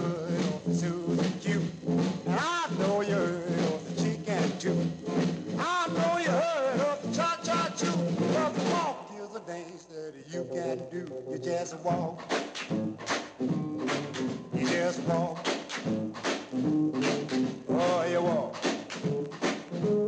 heard of Susan Q. And I know you heard of the chicken too. I know you heard of the cha-cha-choo. But the walk is a dance that you can do. You just walk. You just walk.